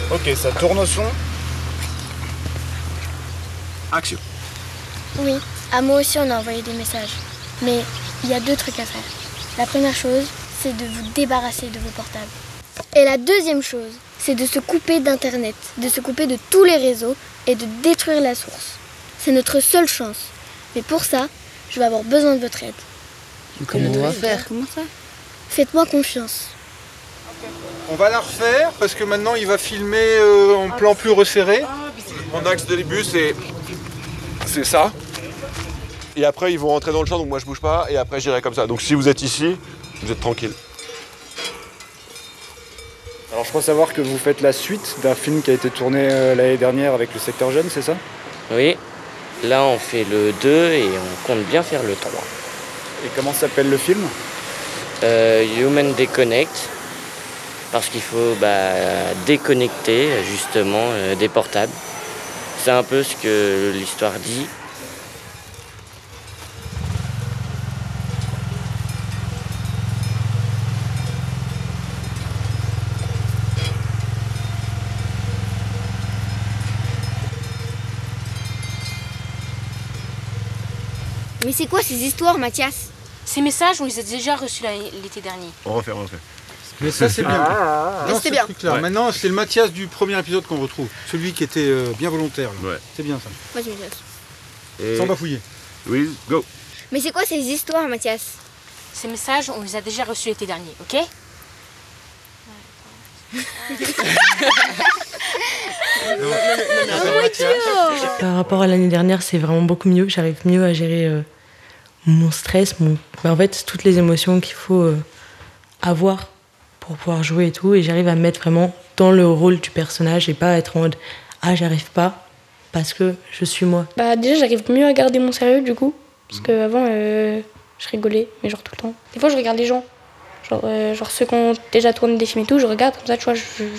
Ok, ça tourne au son. Action. Oui, à moi aussi on a envoyé des messages. Mais il y a 2 trucs à faire. La première chose, c'est de vous débarrasser de vos portables. Et la deuxième chose, c'est de se couper d'Internet, de se couper de tous les réseaux et de détruire la source. C'est notre seule chance. Mais pour ça, je vais avoir besoin de votre aide. Comment on va faire? Comment ça? Faites-moi confiance. On va la refaire parce que maintenant il va filmer en plan plus resserré. Mon axe de début, c'est ça. Et après, ils vont rentrer dans le champ, donc moi je bouge pas. Et après, j'irai comme ça. Donc si vous êtes ici, vous êtes tranquille. Alors je crois savoir que vous faites la suite d'un film qui a été tourné l'année dernière avec le secteur jeune, c'est ça? Oui, là on fait le 2 et on compte bien faire le 3. Et comment s'appelle le film? Human Déconnect, parce qu'il faut déconnecter justement des portables. C'est un peu ce que l'histoire dit. Mais c'est quoi ces histoires, Mathias? Ces messages, on les a déjà reçus l'été dernier. On refait. Mais ça c'est bien. Mais c'était bien. Clair. Ouais. Maintenant c'est le Mathias du premier épisode qu'on retrouve. Celui qui était bien volontaire. Là. Ouais. C'est bien ça. Vas-y, Mathias. Et... Sans bafouiller. Oui, go. Mais c'est quoi ces histoires, Mathias? Ces messages, on les a déjà reçus l'été dernier, ok? Par rapport à l'année dernière, c'est vraiment beaucoup mieux. J'arrive mieux à gérer mon stress, en fait, toutes les émotions qu'il faut avoir pour pouvoir jouer et tout. Et j'arrive à me mettre vraiment dans le rôle du personnage et pas être en mode « Ah, j'arrive pas parce que je suis moi ». Déjà, j'arrive mieux à garder mon sérieux du coup. Parce qu'avant, je rigolais, mais genre tout le temps. Des fois, je regarde les gens. Genre ceux qui ont déjà tourné des films et tout, je regarde comme ça, tu vois,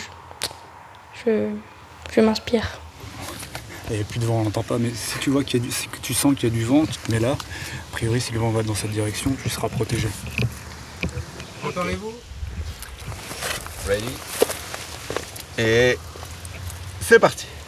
je m'inspire. Il n'y a plus de vent, on n'entend pas, mais si tu vois qu'il y a que tu sens qu'il y a du vent, tu te mets là. A priori, si le vent va dans cette direction, tu seras protégé. Préparez-vous. Ready. Et c'est parti.